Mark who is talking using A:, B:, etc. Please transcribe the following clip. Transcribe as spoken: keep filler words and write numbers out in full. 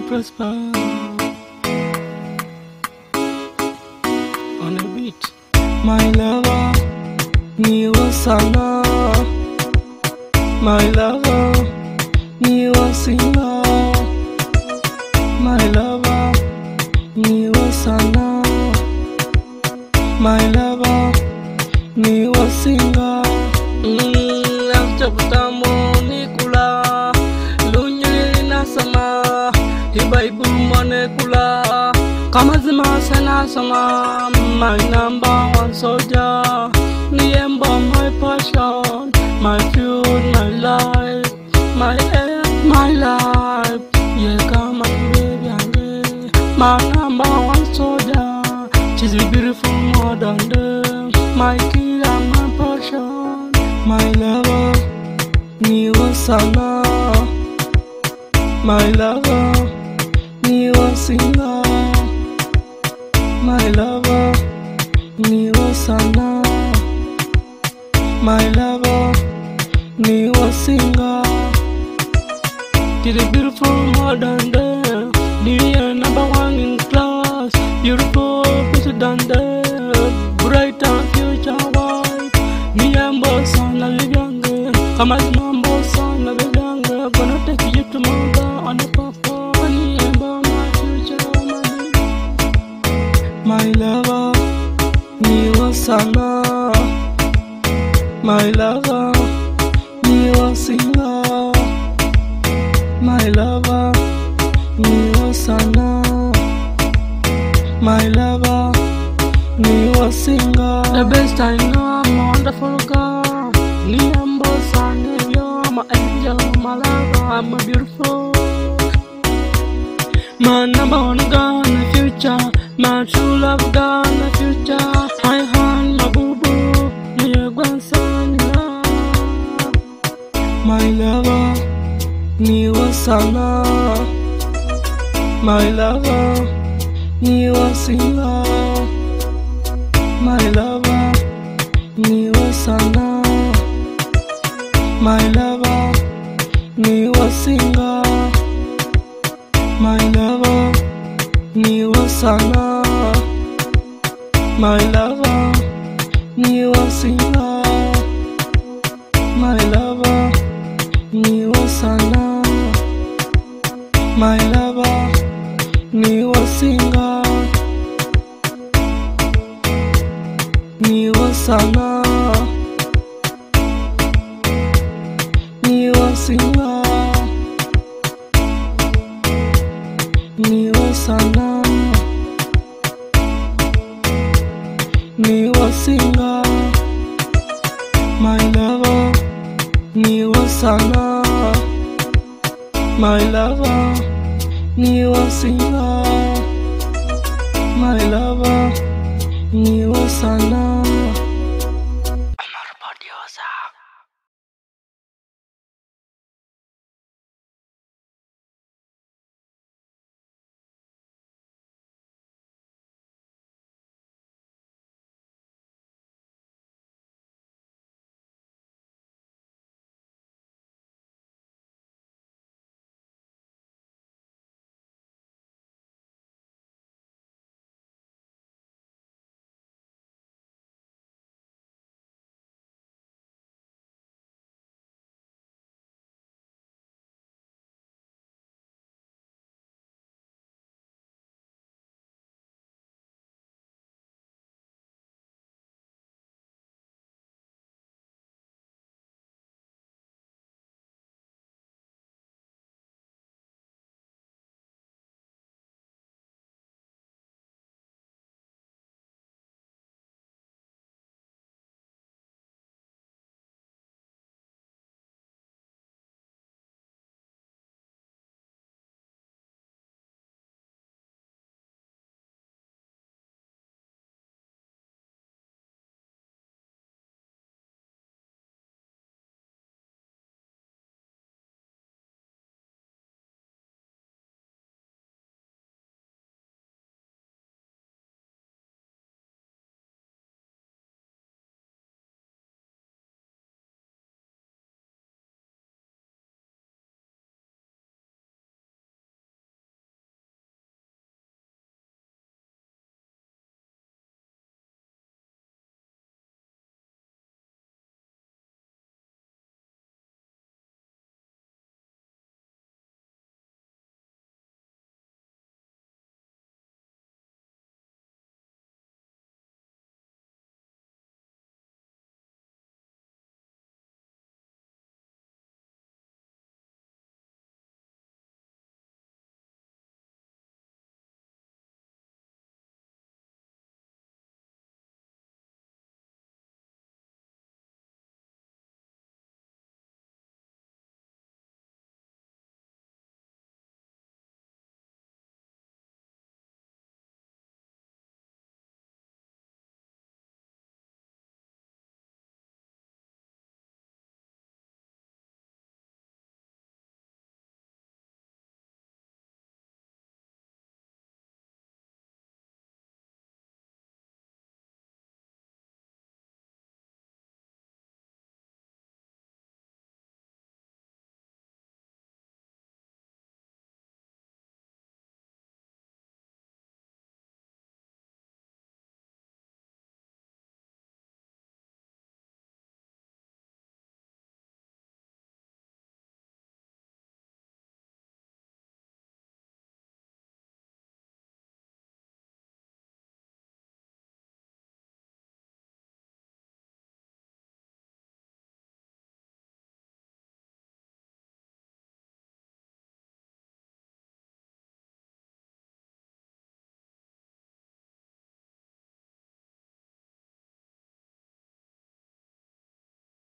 A: prosper. On a beat, my lover, ni wasana. My lover, ni wasinga. My lover, ni wasana. My lover, ni wasinga. Mm, after butamu nikula, lunyuli nasama, hibaibu mwane kula, kama zima sana sama. My number one soldier, niemba my passion, my fuel, my life, my air, my life. Yeah, come on baby, and my number one soldier, she's beautiful more than them. My key and my passion, my lover, ni wasana. My lover, ni wasinga. My lover, ni wasana. My lover, ni wasinga. She's beautiful more than them. The number one in class, beautiful than them. Bright and future wife. Ni ambo sana vivyanga, kama mambo sana vivyanga. Gonna take you to mother on the papa. Ni ambo my future woman. My lover, ni wasana. My lover, ni wasinga. My lover, ni wasana. My lover, ni wasinga. The best I know, I'm a wonderful girl. Ni ambo sana, you're my angel, my lover, I'm a beautiful. My number one girl in the future, my true love girl in the future. My hand, my boo boo, my grandson, love. My lover, ni wasana. My lover, ni wasinga. My lover, ni wasana. My lover, ni wasinga. My lover, ni wasana. My lover, ni wasinga. My lover, ni wasana. My lover, ni wasinga. Ni wasana. Ni wasinga. Ni wasana. Ni wasinga. My lover, ni wasana. My lover, ni wasinga. My lover, ni wasana.